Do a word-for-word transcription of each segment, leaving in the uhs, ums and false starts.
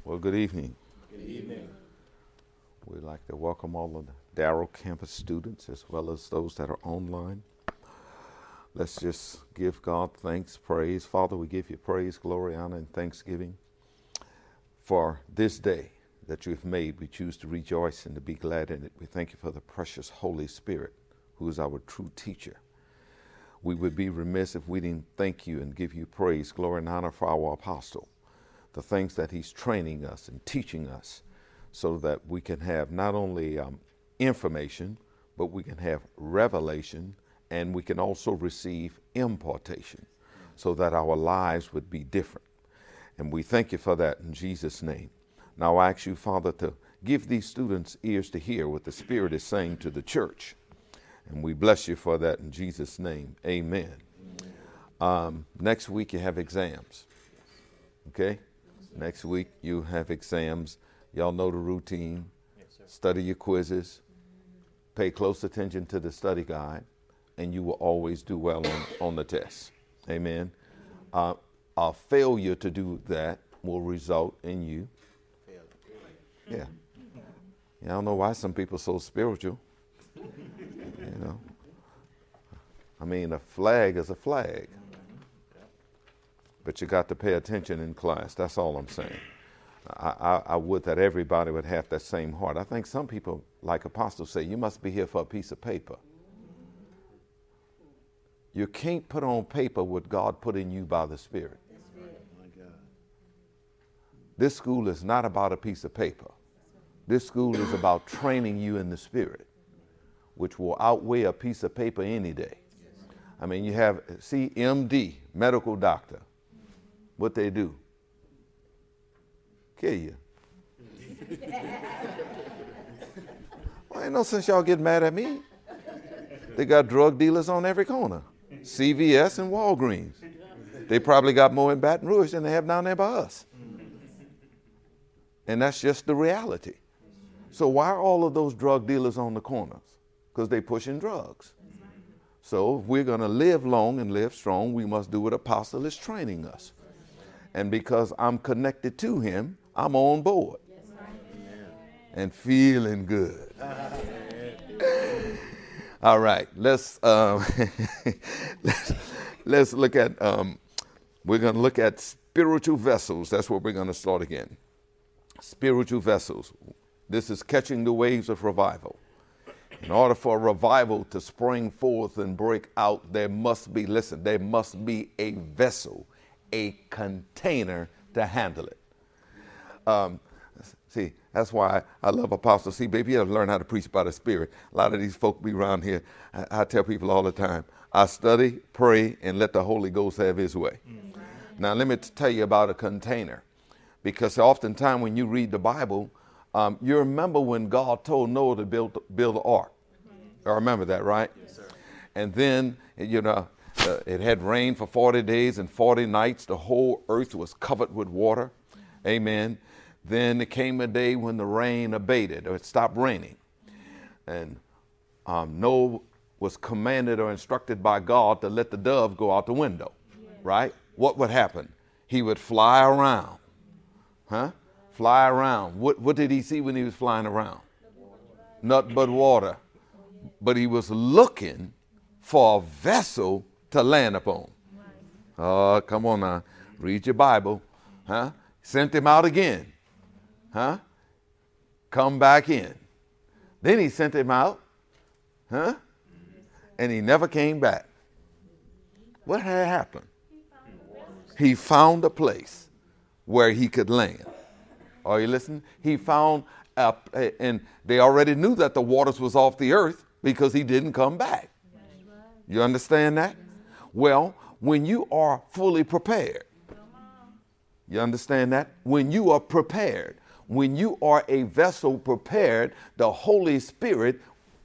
Well, good evening. Good evening. We'd like to welcome all of the Darrow campus students as well as those that are online. Let's just give God thanks, praise. Father, we give you praise, glory, honor, and thanksgiving for this day that you've made. We choose to rejoice and to be glad in it. We thank you for the precious Holy Spirit, who is our true teacher. We would be remiss if we didn't thank you and give you praise, glory, and honor for our apostle, the things that he's training us and teaching us so that we can have not only um, information, but we can have revelation, and we can also receive impartation so that our lives would be different. And we thank you for that in Jesus' name. Now I ask you, Father, to give these students ears to hear what the Spirit is saying to the church. And we bless you for that in Jesus' name. Amen. Um, next week you have exams. Okay? Next week you have exams. Y'all know the routine. Yes, sir. Study your quizzes. Pay close attention to the study guide. And you will always do well on, on the test. Amen. Uh, a failure to do that will result in you. Yeah. yeah. I don't know why some people are so spiritual. You know. I mean, a flag is a flag. But you got to pay attention in class. That's all I'm saying. I, I, I would that everybody would have that same heart. I think some people, like apostles say, you must be here for a piece of paper. You can't put on paper what God put in you by the Spirit. My God. This school is not about a piece of paper. This school is about training you in the Spirit, which will outweigh a piece of paper any day. I mean, you have, see, M D, medical doctor. What they do? Kill you. Well, ain't no sense y'all get mad at me. They got drug dealers on every corner. C V S and Walgreens. They probably got more in Baton Rouge than they have down there by us. And that's just the reality. So why are all of those drug dealers on the corners? Because they pushing drugs. So if we're going to live long and live strong, we must do what Apostle is training us. And because I'm connected to him, I'm on board. And feeling good. All right, let's, um, let's, let's look at, um, we're going to look at spiritual vessels. That's where we're going to start again. Spiritual vessels. This is catching the waves of revival. In order for a revival to spring forth and break out, there must be, listen, there must be a vessel, a container to handle it. Um, see, that's why I, I love Apostle. See, baby, you have to learn how to preach by the Spirit. A lot of these folk be around here. I, I tell people all the time, I study, pray, and let the Holy Ghost have his way. Mm-hmm. Now, let me t- tell you about a container. Because oftentimes when you read the Bible, um, you remember when God told Noah to build, build an ark. Mm-hmm. I remember that, right? Yes, sir. And then, you know, uh, it had rained for forty days and forty nights. The whole earth was covered with water. Amen. Then there came a day when the rain abated, or it stopped raining. And um, Noah was commanded or instructed by God to let the dove go out the window, right? What would happen? He would fly around, huh? Fly around. What, what did he see when he was flying around? Nothing but water. But he was looking for a vessel to land upon. Oh, come on now. Read your Bible, huh? Sent him out again. Huh? Come back in. Then he sent him out. Huh? And he never came back. What had happened? He found a place where he could land. Are you listening? He found, a, and they already knew that the waters was off the earth because he didn't come back. You understand that? Well, when you are fully prepared, you understand that? When you are prepared, when you are a vessel prepared, the Holy Spirit,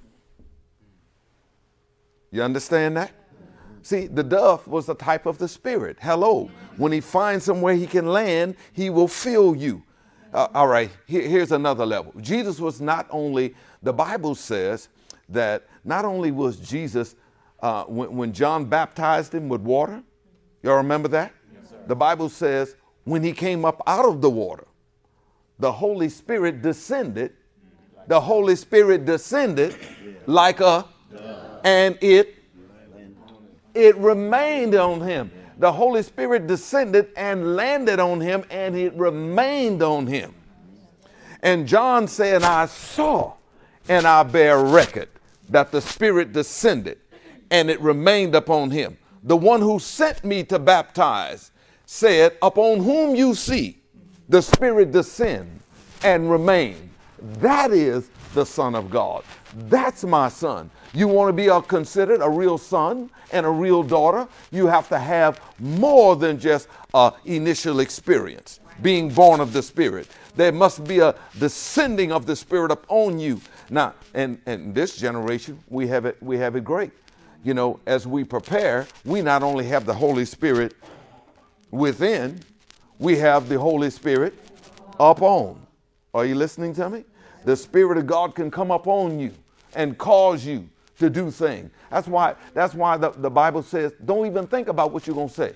you understand that? See, the dove was a type of the Spirit. Hello. When he finds somewhere he can land, he will fill you. Uh, all right, here, here's another level. Jesus was not only, the Bible says that not only was Jesus, uh, when, when John baptized him with water, y'all remember that? Yes, sir. The Bible says when he came up out of the water, the Holy Spirit descended. The Holy Spirit descended like a, and it, it remained on him. The Holy Spirit descended and landed on him, and it remained on him. And John said, I saw and I bear record that the Spirit descended and it remained upon him. The one who sent me to baptize said, upon whom you see the Spirit descend and remain, that is the Son of God. That's my son. You want to be a, considered a real son and a real daughter, you have to have more than just an initial experience, being born of the Spirit. There must be a descending of the Spirit upon you. Now, and, and this generation, we have it, we have it great. You know, as we prepare, we not only have the Holy Spirit within, we have the Holy Spirit upon. Are you listening to me? The Spirit of God can come upon you and cause you to do things. That's why, that's why the, the Bible says, don't even think about what you're going to say.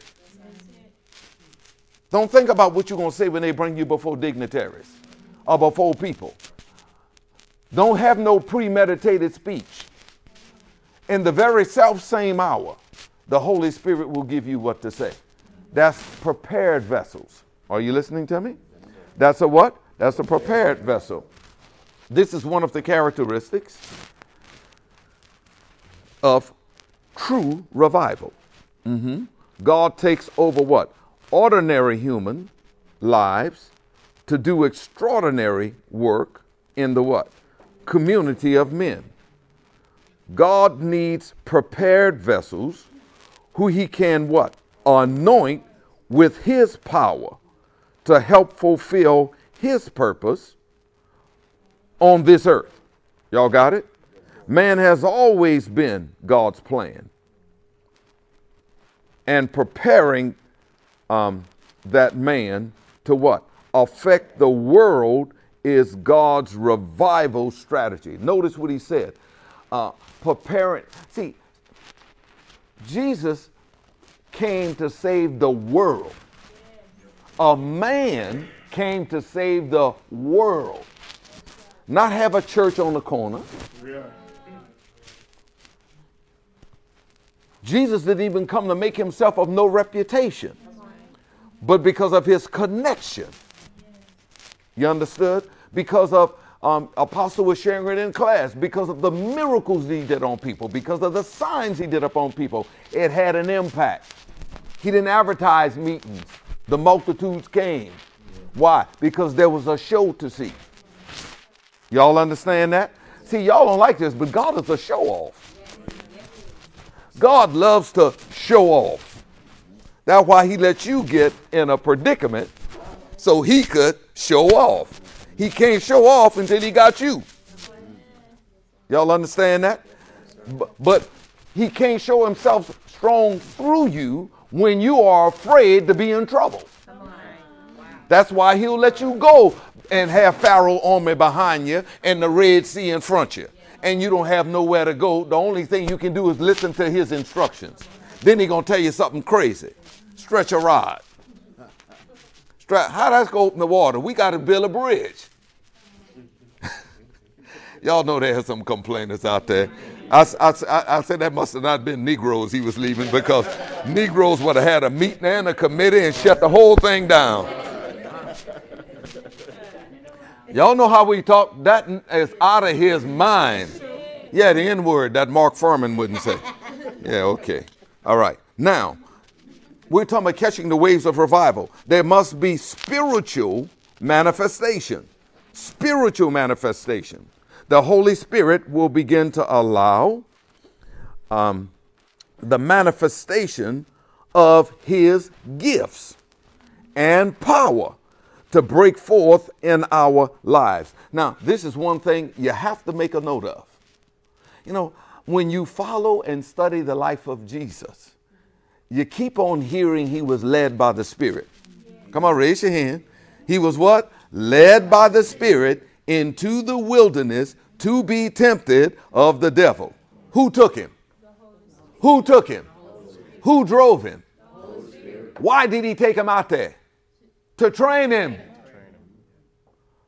Don't think about what you're going to say when they bring you before dignitaries or before people. Don't have no premeditated speech. In the very self-same hour, the Holy Spirit will give you what to say. That's prepared vessels. Are you listening to me? That's a what? That's a prepared vessel. This is one of the characteristics of true revival. Mm-hmm. God takes over what? Ordinary human lives to do extraordinary work in the what? Community of men. God needs prepared vessels who he can what? Anoint with his power to help fulfill his purpose on this earth. Y'all got it? Man has always been God's plan. And preparing um, that man to what? Affect the world is God's revival strategy. Notice what he said. Uh, preparing. See, Jesus came to save the world. A man came to save the world. Not have a church on the corner. Jesus didn't even come to make himself of no reputation, but because of his connection. You understood? Because of, um, Apostle was sharing it in class, because of the miracles he did on people, because of the signs he did upon people, it had an impact. He didn't advertise meetings. The multitudes came. Why? Because there was a show to see. Y'all understand that? See, y'all don't like this, but God is a show off. God loves to show off. That's why he let you get in a predicament so he could show off. He can't show off until he got you. Y'all understand that? But, but he can't show himself strong through you when you are afraid to be in trouble. That's why he'll let you go and have Pharaoh army behind you and the Red Sea in front of you. And you don't have nowhere to go. The only thing you can do is listen to his instructions. Then he's going to tell you something crazy. Stretch a rod. Stretch, how that's going to open the water? We got to build a bridge. Y'all know there's some complainers out there. I, I, I said that must have not been Negroes he was leaving, because Negroes would have had a meeting and a committee and shut the whole thing down. Y'all know how we talk? That is out of his mind. Yeah, the N word that Mark Furman wouldn't say. Yeah, okay. All right. Now, we're talking about catching the waves of revival. There must be spiritual manifestation. Spiritual manifestation. The Holy Spirit will begin to allow um, the manifestation of his gifts and power to break forth in our lives. Now, this is one thing you have to make a note of. You know, when you follow and study the life of Jesus, you keep on hearing he was led by the Spirit. Come on, raise your hand. He was what? Led by the Spirit into the wilderness to be tempted of the devil. Who took him? Who took him? Who drove him? Why did he take him out there? To train him.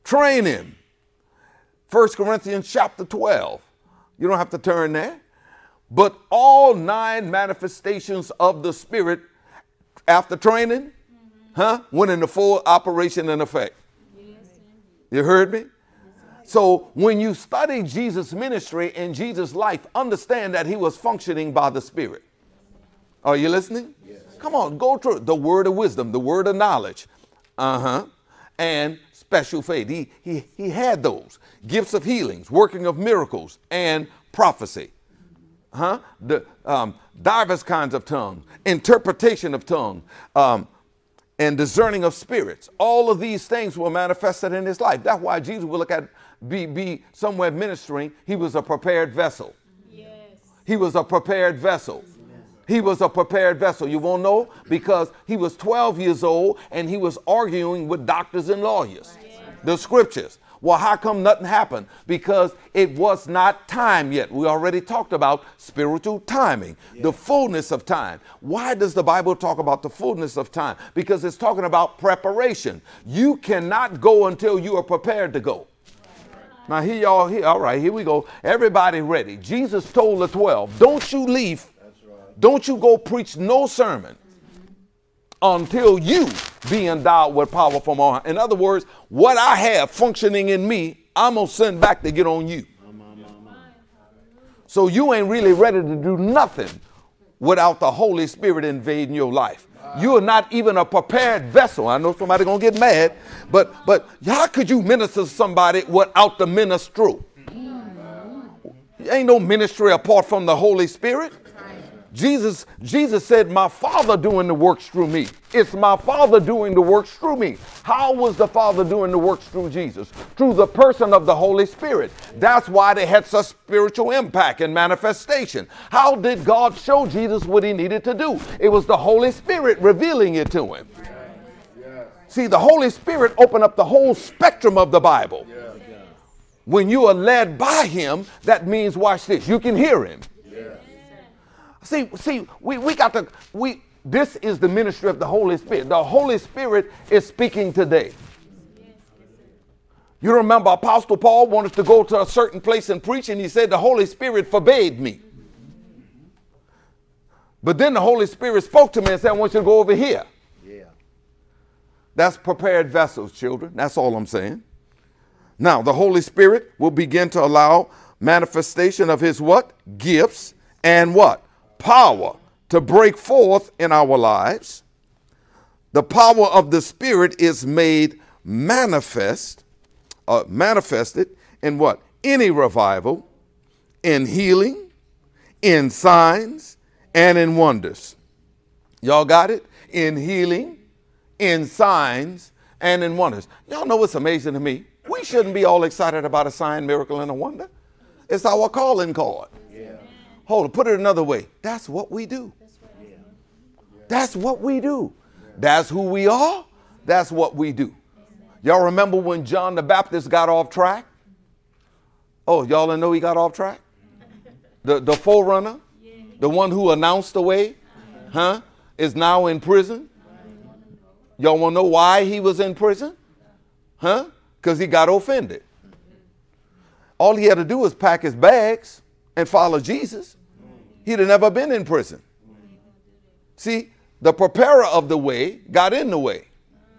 Training. First Corinthians chapter twelve. You don't have to turn there. But all nine manifestations of the Spirit after training, mm-hmm. huh, went into full operation and effect. Yes. You heard me? So when you study Jesus' ministry and Jesus' life, understand that he was functioning by the Spirit. Are you listening? Yes. Come on, go through the word of wisdom, the word of knowledge, uh-huh, and special faith. He, he, he had those gifts of healings, working of miracles, and prophecy. Huh? The um, diverse kinds of tongues, interpretation of tongue, um, and discerning of spirits. All of these things were manifested in his life. That's why Jesus will look at be be somewhere ministering. He was a prepared vessel. Yes. He was a prepared vessel. He was a prepared vessel. You won't know because he was twelve years old and he was arguing with doctors and lawyers. Yes. The scriptures. Well, how come nothing happened? Because it was not time yet. We already talked about spiritual timing, yeah. the fullness of time. Why does the Bible talk about the fullness of time? Because it's talking about preparation. You cannot go until you are prepared to go. Right. Now, here y'all, here, all right, here we go. Everybody ready. Jesus told the twelve, don't you leave. That's right. Don't you go preach no sermon until you be endowed with power from on high. In other words, what I have functioning in me, I'm going to send back to get on you. So you ain't really ready to do nothing without the Holy Spirit invading your life. You are not even a prepared vessel. I know somebody going to get mad, but but how could you minister to somebody without the ministry? Ain't no ministry apart from the Holy Spirit. Jesus, Jesus said, my Father doing the works through me. It's my Father doing the works through me. How was the Father doing the works through Jesus? Through the person of the Holy Spirit. That's why they had such spiritual impact and manifestation. How did God show Jesus what he needed to do? It was the Holy Spirit revealing it to him. Yes. See, the Holy Spirit opened up the whole spectrum of the Bible. Yes. When you are led by him, that means, watch this, you can hear him. See, see, we, we got to, we, this is the ministry of the Holy Spirit. The Holy Spirit is speaking today. You remember Apostle Paul wanted to go to a certain place and preach, and he said, the Holy Spirit forbade me. But then the Holy Spirit spoke to me and said, I want you to go over here. Yeah. That's prepared vessels, children. That's all I'm saying. Now, the Holy Spirit will begin to allow manifestation of his what? Gifts and what? Power to break forth in our lives. The power of the Spirit is made manifest, uh, manifested in what? Any revival, in healing, in signs, and in wonders. Y'all got it? In healing, in signs, and in wonders. Y'all know what's amazing to me? We shouldn't be all excited about a sign, miracle, and a wonder. It's our calling card. Yeah. Hold on, put it another way. That's what we do. That's what we do. That's who we are. That's what we do. Y'all remember when John the Baptist got off track? Oh, y'all didn't know he got off track? The, the forerunner, the one who announced the way, huh, is now in prison. Y'all want to know why he was in prison? Huh? Because he got offended. All he had to do was pack his bags and follow Jesus. He'd have never been in prison. See, the preparer of the way got in the way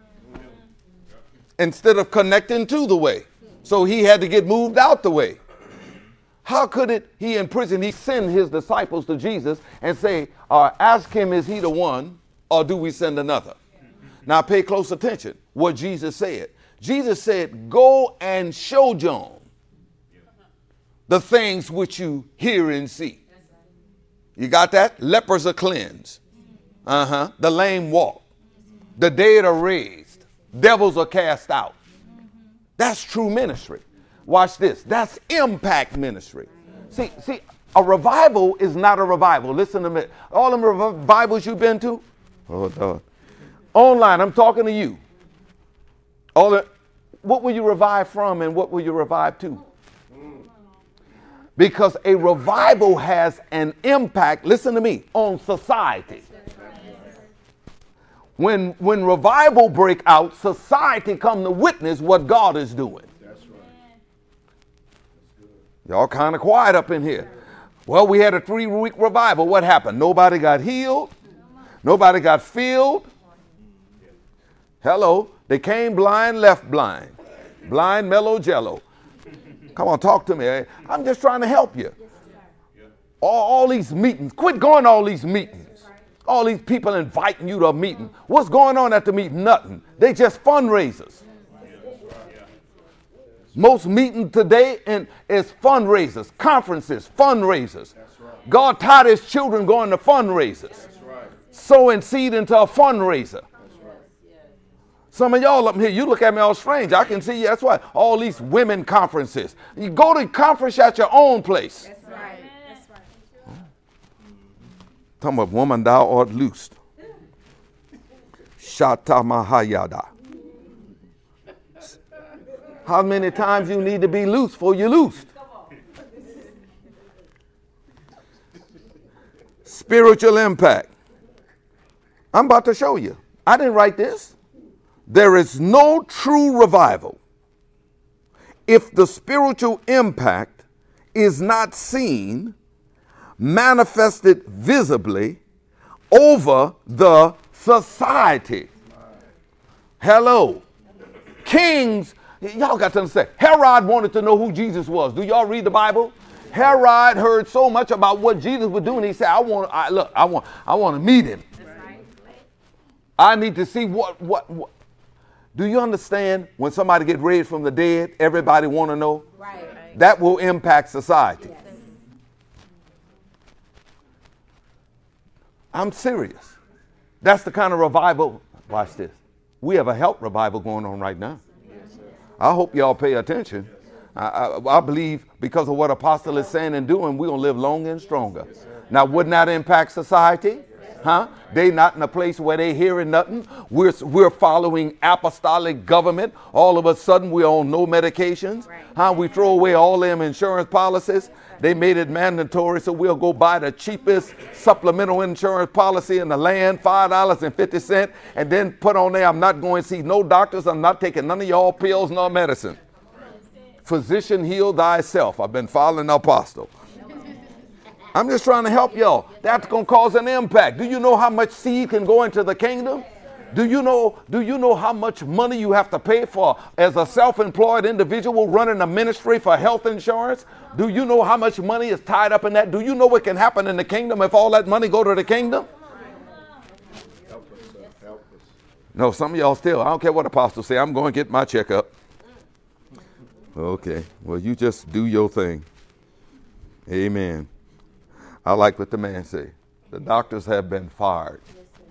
instead of connecting to the way. So he had to get moved out the way. How could it, he in prison, he send his disciples to Jesus and say, uh, ask him, is he the one, or do we send another? Now pay close attention what Jesus said. Jesus said, go and show John the things which you hear and see. You got that? Lepers are cleansed. Uh-huh. The lame walk. The dead are raised. Devils are cast out. That's true ministry. Watch this. That's impact ministry. See, see, a revival is not a revival. Listen to me. All them revivals you've been to, oh, God. Online, I'm talking to you. All the, what will you revive from and what will you revive to? Because a revival has an impact, listen to me, on society. When, when revival break out, society come to witness what God is doing. That's right. Y'all kind of quiet up in here. Well, we had a three-week revival. What happened? Nobody got healed. Nobody got filled. Hello. They came blind, left blind. Blind, mellow, jello. Come on, talk to me. I'm just trying to help you. All, all these meetings. Quit going to all these meetings. All these people inviting you to a meeting. What's going on at the meeting? Nothing. They just fundraisers. Most meetings today and is fundraisers, conferences, fundraisers. Right. God taught his children going to fundraisers. Right. Sowing seed into a fundraiser. Right. Some of y'all up here, you look at me all strange. I can see you. That's why all these women conferences. You go to conference at your own place. That's right. That's right. Talking about woman thou art loosed. Shata mahayada. How many times you need to be loose before you're loosed? Spiritual impact. I'm about to show you. I didn't write this. There is no true revival if the spiritual impact is not seen, manifested visibly over the society. Hello. Kings. Y'all got to understand, Herod wanted to know who Jesus was. Do y'all read the Bible? Herod heard so much about what Jesus was doing. He said, I want, I, look, I want, I want to meet him. Right. I need to see what, what, what. Do you understand when somebody gets raised from the dead, everybody want to know? Right. That will impact society. Yes. I'm serious. That's the kind of revival. Watch this. We have a health revival going on right now. I hope y'all pay attention. I, I, I believe because of what Apostle is saying and doing, we're going to live longer and stronger. Now, wouldn't that impact society? Huh? They not in a place where they hearing nothing. We're, we're following apostolic government. All of a sudden, we're on no medications. Huh? We throw away all them insurance policies. They made it mandatory, so we'll go buy the cheapest supplemental insurance policy in the land, five dollars and fifty cents, and then put on there, I'm not going to see no doctors. I'm not taking none of y'all pills nor medicine. Physician, heal thyself. I've been following the apostle. I'm just trying to help y'all. That's going to cause an impact. Do you know how much seed can go into the kingdom? Do you know, do you know how much money you have to pay for as a self-employed individual running a ministry for health insurance? Do you know how much money is tied up in that? Do you know what can happen in the kingdom if all that money go to the kingdom? Help us, sir. Help us. No, some of y'all still, I don't care what apostles say, I'm going to get my checkup. Okay, well, you just do your thing. Amen. I like what the man say. The doctors have been fired.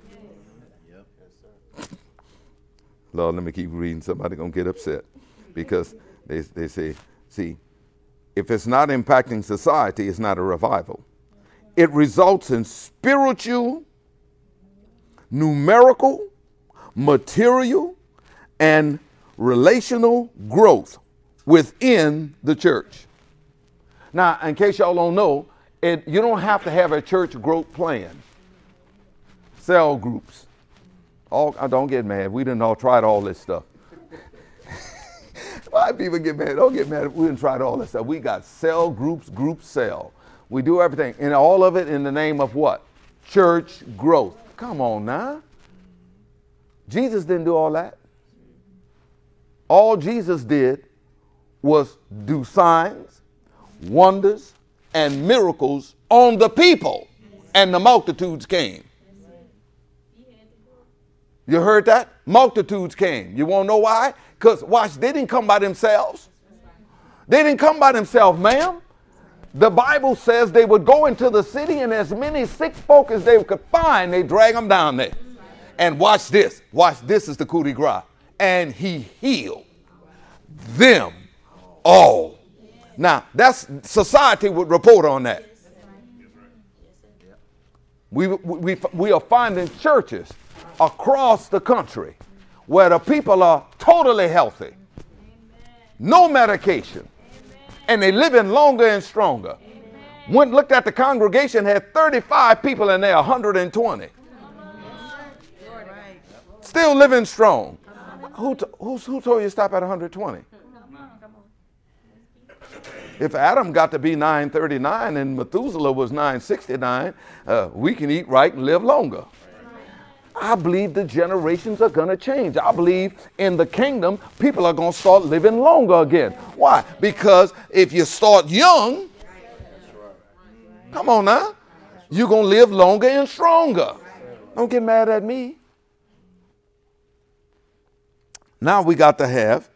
Lord, let me keep reading. Somebody going to get upset because they, they say, see, if it's not impacting society, it's not a revival. It results in spiritual, numerical, material, and relational growth within the church. Now, in case y'all don't know, it, you don't have to have a church growth plan. Cell groups. All, don't get mad. We didn't all tried all this stuff. Why people get mad? Don't get mad. We didn't try all this stuff. We got cell groups, group cell. We do everything. And all of it in the name of what? Church growth. Come on now. Jesus didn't do all that. All Jesus did was do signs, wonders, and miracles on the people. And the multitudes came. You heard that? Multitudes came. You want to know why? Because, watch, they didn't come by themselves. They didn't come by themselves, ma'am. The Bible says they would go into the city and as many sick folk as they could find, they drag them down there. And watch this. Watch, this is the coup de grace. And he healed them all. Now, that's society would report on that. We, we, we are finding churches across the country where the people are totally healthy, no medication, and they living longer and stronger. Went looked at the congregation, had thirty-five people in there, one hundred twenty. Still living strong. Who, t- who, who told you to stop at one hundred twenty? If Adam got to be nine thirty-nine and Methuselah was nine sixty-nine, uh, we can eat right and live longer. I believe the generations are going to change. I believe in the kingdom, people are going to start living longer again. Why? Because if you start young, come on now, you're going to live longer and stronger. Don't get mad at me. Now we got to have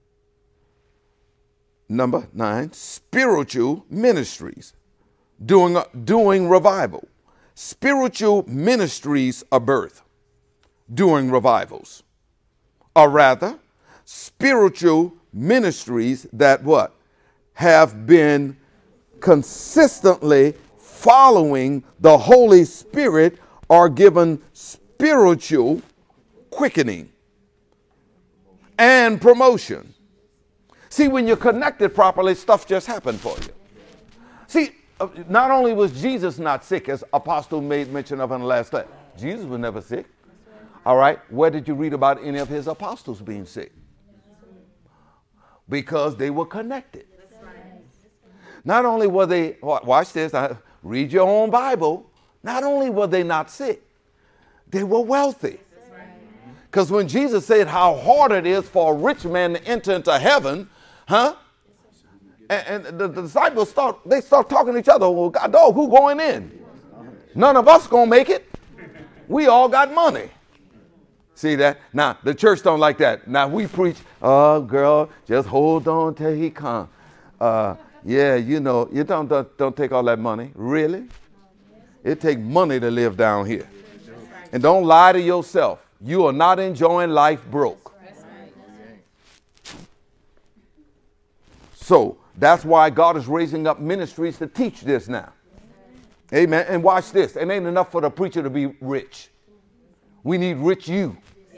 number nine, spiritual ministries, doing, doing revival. Spiritual ministries are birth during revivals, or rather, spiritual ministries that what? Have been consistently following the Holy Spirit are given spiritual quickening and promotion. See, when you're connected properly, stuff just happened for you. See, not only was Jesus not sick, as Apostle made mention of in the last class, Jesus was never sick. All right, where did you read about any of his apostles being sick? Because they were connected. Not only were they, watch this, read your own Bible, not only were they not sick, they were wealthy. Because when Jesus said how hard it is for a rich man to enter into heaven, huh? And, and the, the disciples start, they start talking to each other. Well, God, dog, who going in? None of us gonna make it. We all got money. See that? Now, the church don't like that. Now, we preach, oh, girl, just hold on till he comes. Uh, yeah, you know, you don't, don't, don't take all that money. Really? It takes money to live down here. And don't lie to yourself. You are not enjoying life broke. So that's why God is raising up ministries to teach this now. Amen. And watch this. It ain't enough for the preacher to be rich. We need rich you.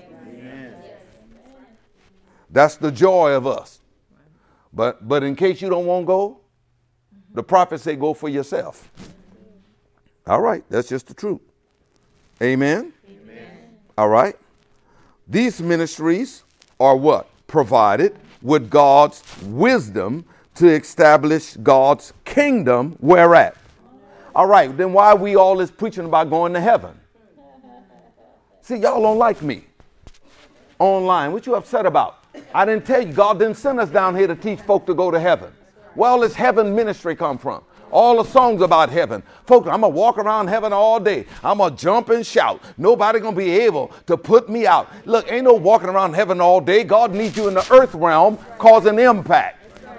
That's the joy of us. But but in case you don't want to go, the prophet say go for yourself. All right. That's just the truth. Amen. Amen. All right. These ministries are what? Provided with God's wisdom to establish God's kingdom where at? All right. Then why are we all this preaching about going to heaven? See, y'all don't like me online. What you upset about? I didn't tell you. God didn't send us down here to teach folk to go to heaven. Where all this heaven ministry come from? All the songs about heaven. Folks, I'm going to walk around heaven all day. I'm going to jump and shout. Nobody going to be able to put me out. Look, ain't no walking around heaven all day. God needs you in the earth realm causing impact.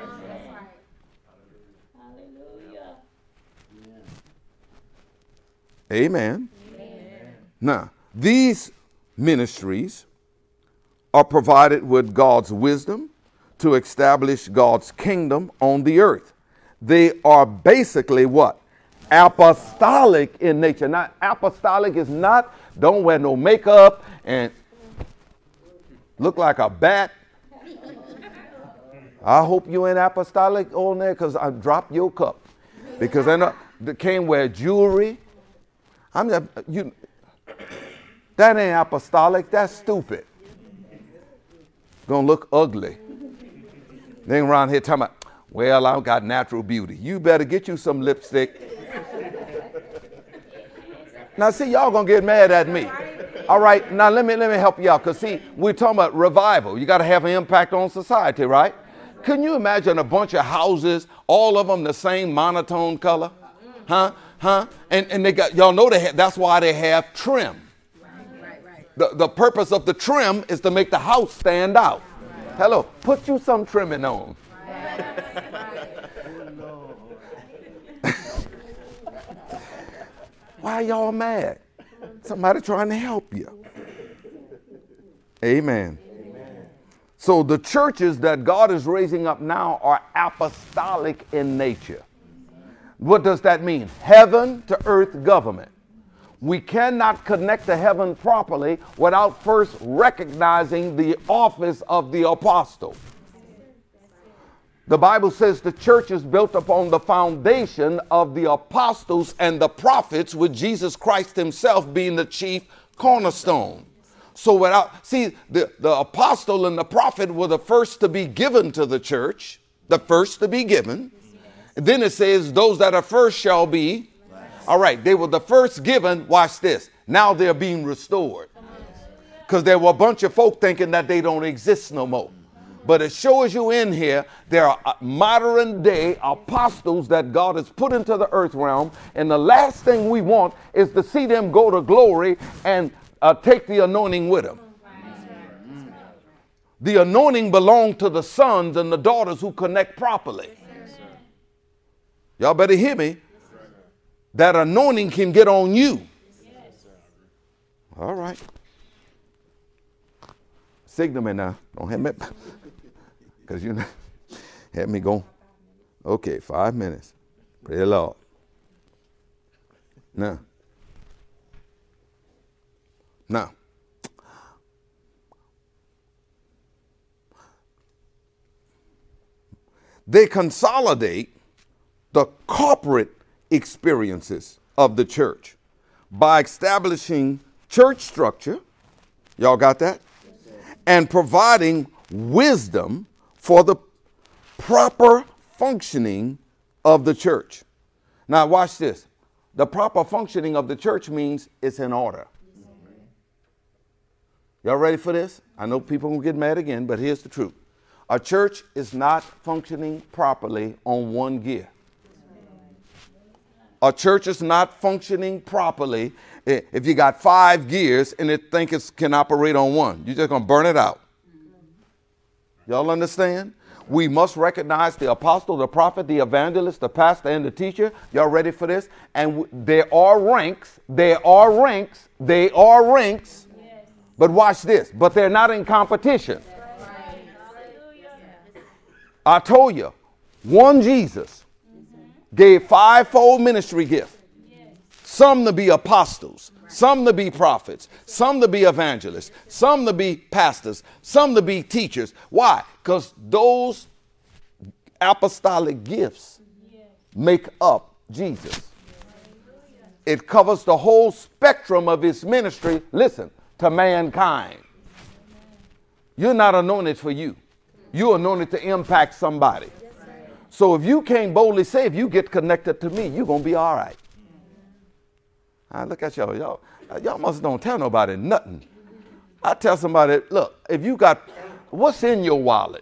Amen. Amen. Now, these ministries are provided with God's wisdom to establish God's kingdom on the earth. They are basically what? Apostolic in nature. Now, apostolic is not, don't wear no makeup and look like a bat. I hope you ain't apostolic on there because I dropped your cup. Because I know they can't wear jewelry. I'm just, you, that ain't apostolic. That's stupid. Gonna look ugly. They ain't around here talking about, well, I've got natural beauty. You better get you some lipstick. Now, see, y'all gonna get mad at me. All right, now let me let me help you out. Because, see, we're talking about revival. You got to have an impact on society, right? Can you imagine a bunch of houses, all of them the same monotone color? Huh? Huh? And, and they got, y'all know they have, that's why they have trim. Right, right. The, the purpose of the trim is to make the house stand out. Right. Hello, put you some trimming on. Why are y'all mad? Somebody trying to help you. Amen. Amen. So the churches that God is raising up now are apostolic in nature. What does that mean? Heaven to earth government. We cannot connect to heaven properly without first recognizing the office of the apostle. The Bible says the church is built upon the foundation of the apostles and the prophets, with Jesus Christ himself being the chief cornerstone. So without, see, the, the apostle and the prophet were the first to be given to the church, the first to be given. And then it says, those that are first shall be. All right, they were the first given. Watch this. Now they're being restored. Because there were a bunch of folk thinking that they don't exist no more. But it shows you in here, there are modern day apostles that God has put into the earth realm. And the last thing we want is to see them go to glory and uh, take the anointing with them. The anointing belongs to the sons and the daughters who connect properly. Y'all better hear me. That anointing can get on you. All right. Signal me now. Don't have me. Because you know, had me go. Okay, five minutes. Praise the Lord. Now. Now. They consolidate the corporate experiences of the church by establishing church structure. Y'all got that? And providing wisdom for the proper functioning of the church. Now watch this. The proper functioning of the church means it's in order. Y'all ready for this? I know people will get mad again, but here's the truth. A church is not functioning properly on one gear. A church is not functioning properly if you got five gears and it think it can operate on one. You're just going to burn it out. Y'all understand? We must recognize the apostle, the prophet, the evangelist, the pastor, and the teacher. Y'all ready for this? And w- there are ranks. There are ranks. They are ranks. Yes. But watch this. But they're not in competition. Right. I told you, one Jesus gave fivefold ministry gift. Yes. Some to be apostles, some to be prophets, some to be evangelists, some to be pastors, some to be teachers. Why? Because those apostolic gifts yes. make up Jesus. Yes. It covers the whole spectrum of his ministry, listen, to mankind. You're not anointed for you. You're anointed to impact somebody. So if you can't boldly say, if you get connected to me, you're going to be all right. I look at y'all. Y'all, y'all must don't tell nobody nothing. I tell somebody, look, if you got, what's in your wallet?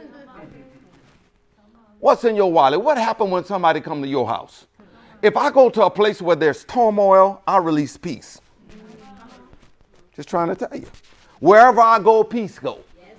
What's in your wallet? What happened when somebody come to your house? If I go to a place where there's turmoil, I release peace. Just trying to tell you. Wherever I go, peace go.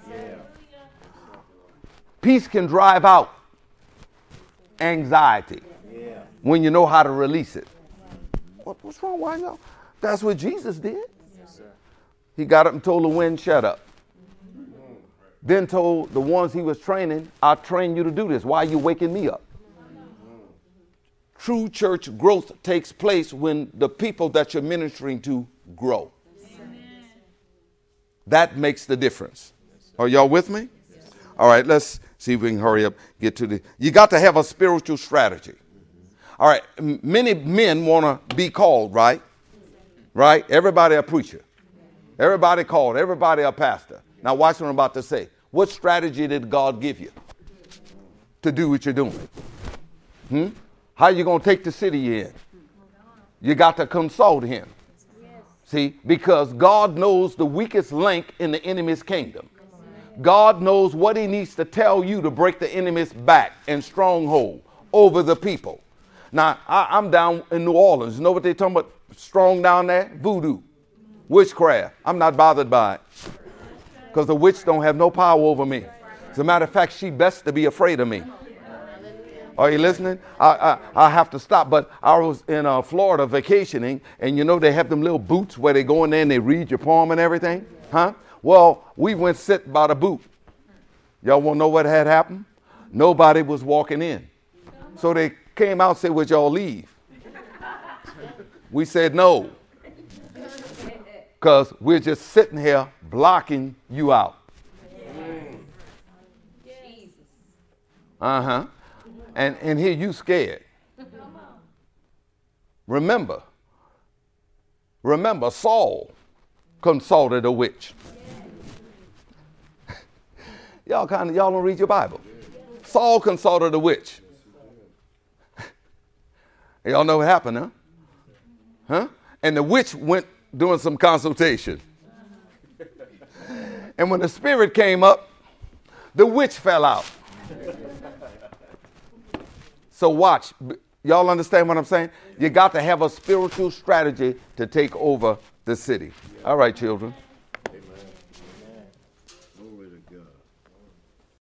Peace can drive out anxiety yeah. when you know how to release it. What, what's wrong? Why y'all? That's what Jesus did. Yes, he got up and told the wind, shut up. Mm-hmm. Then told the ones he was training, I'll train you to do this. Why are you waking me up? Mm-hmm. True church growth takes place when the people that you're ministering to grow. Amen. That makes the difference. Are y'all with me? Yes. All right, let's see if we can hurry up, get to the, you got to have a spiritual strategy. All right, m- many men want to be called, right? Right? Everybody a preacher. Everybody called, everybody a pastor. Now watch what I'm about to say. What strategy did God give you to do what you're doing? Hmm? How you going to take the city you're in? You got to consult him. See, because God knows the weakest link in the enemy's kingdom. God knows what he needs to tell you to break the enemy's back and stronghold over the people. Now, I, I'm down in New Orleans. You know what they talking about strong down there? Voodoo, witchcraft. I'm not bothered by it because the witch don't have no power over me. As a matter of fact, she best to be afraid of me. Are you listening? I, I, I have to stop, but I was in uh, Florida vacationing, and you know they have them little boots where they go in there and they read your palm and everything? Huh? Well, we went sit by the boot. Y'all want to know what had happened? Nobody was walking in. So they came out and said, would y'all leave? We said no. Because we're just sitting here blocking you out. Uh-huh. And, and here you scared. Remember. Remember Saul. consulted a witch. Y'all kind of, y'all don't read your Bible. Saul consulted a witch. Y'all know what happened, huh? Huh? And the witch went doing some consultation. And when the spirit came up, the witch fell out. So watch. Y'all understand what I'm saying? You got to have a spiritual strategy to take over the city. All right, children.